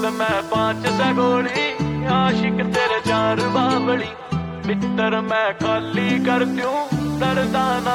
Pistol मैं 5 से गोली, आशिक तेरे 4 बावली। मित्र मैं खाली कर दूं डरदा ना।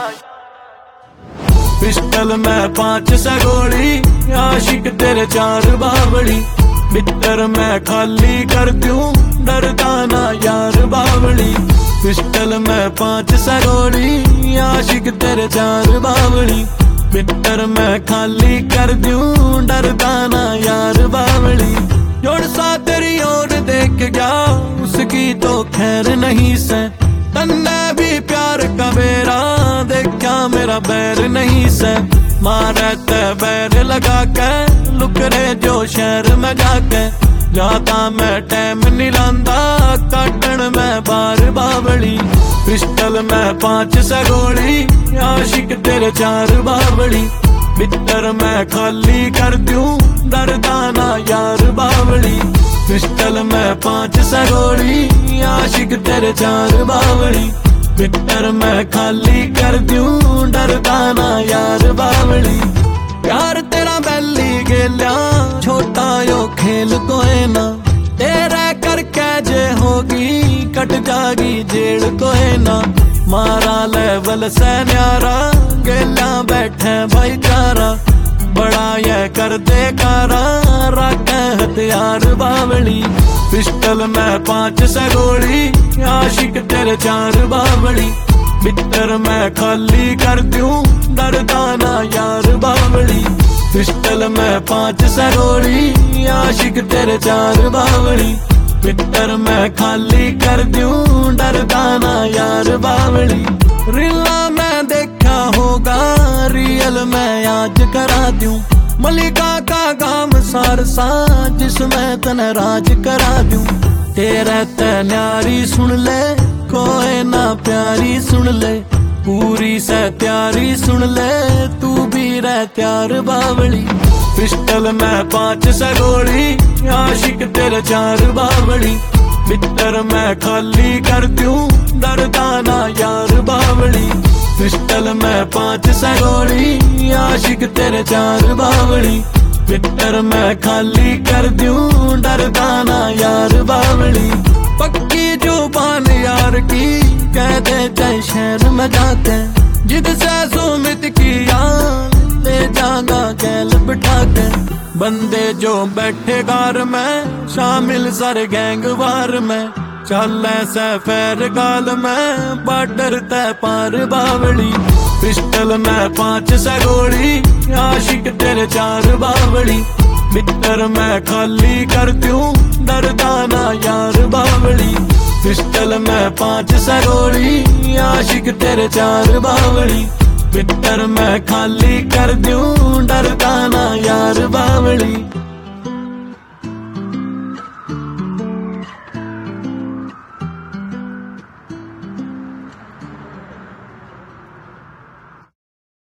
पिस्टल मैं 5 से गोली, आशिक तेरे 4 बावली। मित्र मैं खाली कर दूं डरदा ना यार बावली। पिस्टल मैं 5 से गोली, आशिक तेरे 4 बावली। मित्र मैं खाली कर दूं डरदा ना यार बावली। जोड़ सा तेरी ओर देख गया, उसकी तो खैर नहीं से। तन्ने भी प्यार का बेरा देखा, मेरा बैर नहीं से। मारे ते बैर लगा के लुकरे जो शहर में जाके। जाता मैं टाइम नहीं लांदा, काटन मैं बार बावली। पिस्टल मैं 5 से गोली, आशिक तेरे 4 बावली। मित्र मैं खाली कर दूं डरदा ना यार बावली। पिस्टल मैं 5 से गोली, आशिक तेरे 4 बावली। मित्र मैं खाली कर दूं डरदा ना यार बावली। प्यार तेरा बैली गेल्या, छोटा यो खेल कोई ना। तेरे करके जे होगी कट जागी जेड़ कोई ना। मारा लेवल से न्यारा, गेल्या बैठे भाईचारा। बड़ा ये कर दे कारा, रखे हथियार बावली। पिस्टल मैं 5 से गोली, आशिक तेरे 4 बावली। मित्र मैं खाली कर दूं डरदा ना यार बावली। पिस्टल मैं 5 से गोली, आशिक तेरे 4 बावली। मित्र मैं खाली कर दूं डरदा ना यार बावली। रीला मैं देखा होगा, रियल मैं आज करा दूं। मलिका का गाम सारसा, जिसमें तने राज करा दूं। तेरे ते न्यारी सुन ले, कोई ना प्यारी सुन ले। पूरी से त्यारी सुन ले, तू भी रह त्यार बावली। पिस्टल मैं 5 से गोली, आशिक तेरे 4 बावली। मित्र मैं खाली कर दूं डरदा ना यार बावली। पिस्टल मैं 5 से गोली, आशिक तेरे 4 बावली। मित्र मैं खाली कर दूं डरदा ना यार बावली। पक्की जुबान यार की कह दे चाहे शहर में जाते। जिद से सुमित की यार ले जागा गैल बिठा के। बंदे जो बैठे गार में, शामिल सर गैंग वार में। चल ऐसे फैर गाल में, बॉर्डर तय पार बावली। पिस्टल मैं 5 से गोली, आशिक तेरे 4 बावली। मित्र मैं खाली कर दूं डरदा ना यार बावली। पिस्टल मैं 5 से गोली, आशिक तेरे 4 बावली। मित्र मैं खाली कर दूं डरदा ना यार बावली।